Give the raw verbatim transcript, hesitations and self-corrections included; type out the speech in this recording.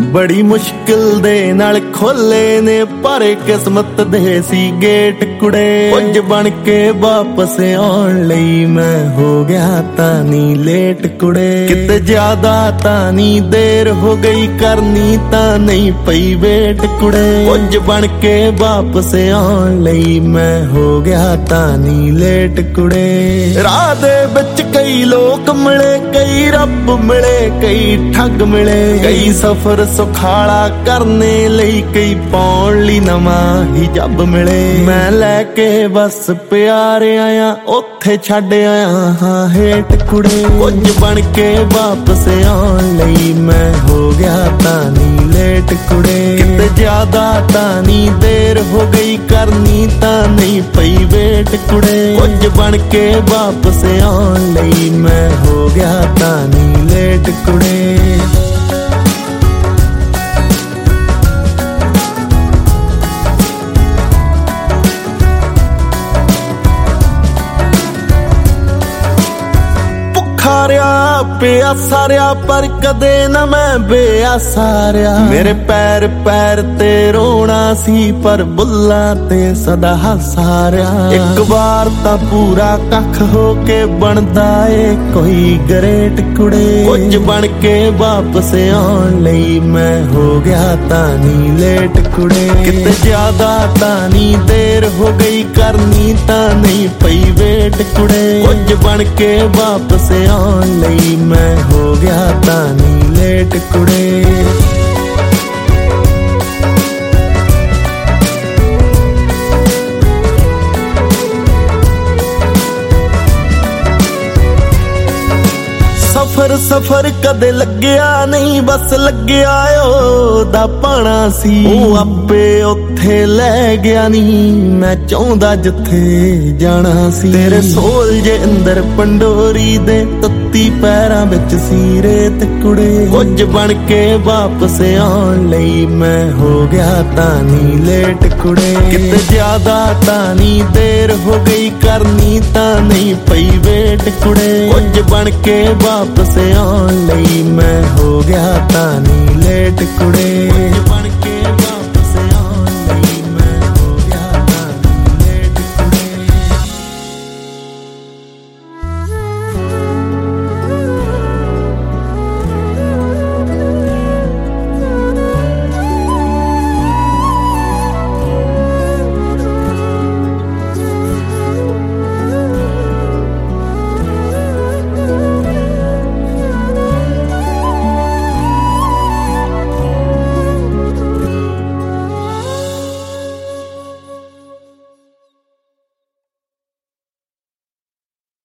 बड़ी मुश्किल दे नाल खोले ने पर किस्मत दे सी गेट कुड़े कुछ बन के वापस आउण लई मैं हो गया तानी लेट कुड़े किते ज्यादा तानी देर हो गई करनी ता नहीं पई वेट कुड़े कुछ बन के वापस आउण लई मैं हो गया तानी लेट कुड़े राह दे विच कई लोग मिले कई रब मिले कई ठग मिले कई सफर सुखाला करने लई कई पाउण लई नवां हिजाब मिले मैं लैके बस प्यार आया उत्थे छड्ड आया हां हेट कुड़े कुछ बन के वापस आउण लई मैं हो गया तानी लेट कुड़े किते ज्यादा तानी देर हो गई करनी ता नहीं पई वेट कुड़े कुछ बन के वापस आउण लई मैं हो गया तानी लेट कुड़े प्यासा रहा पर कदे न मैं बेआसा रहा मेरे पैर पैर ते रोना सी पर बुल्ला ते सदा हासा रहा एक बार ता पूरा कख हो के बनदा ए कोई ग्रेट कुड़े कुछ बन के वापस आउण लई मैं हो गया तानी लेट कुड़े किते ज्यादा तानी देर हो गई करनी ता नहीं पई वेट कुड़े कुछ बन के वापस आउण लई मैं हो गया तानी लेट कुड़े सफर सफर कदे लग्या नहीं बस लग्या ओदा पाना सी ओ आपे उत्थे लै गया नहीं मैं चाहुंदा जिथे जाना सी तेरे सोल जे अंदर पंडोरी दे तत्ती पैरां विच सी रेत कुड़े कुछ बन के वापस आउण लई मैं हो गया तानी लेट कुड़े किते ज्यादा तानी देर हो गई करनी ता नहीं पई वेट कुड़े कुछ बन के वापस आउण लई मैं हो गया तानी लेट कुड़े बन के